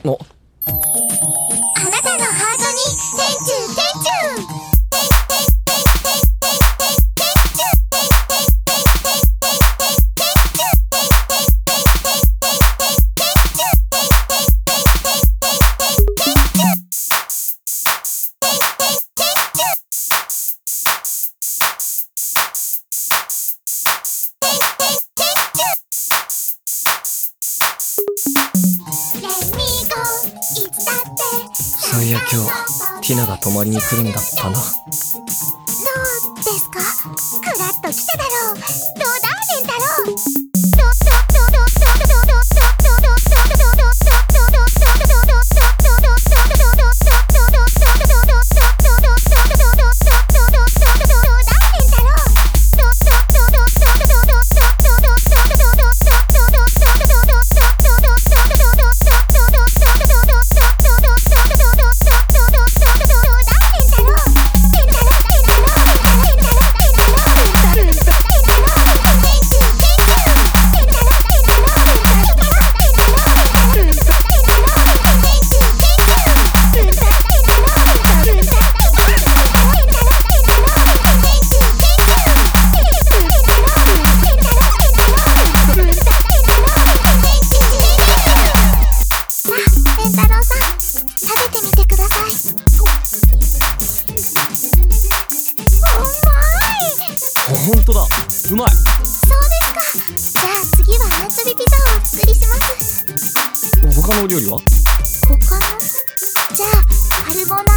お、 あなたのハートに天中そういや今日ティナが泊まりに来るんだったな。 そうですか。クラッと来ただろう。どうだレンタロウ。 ほんとだ、うまい。 そうですか。じゃあ次はアンチョビピザをお作りします。 他のお料理は？ 他の？じゃあカルボナ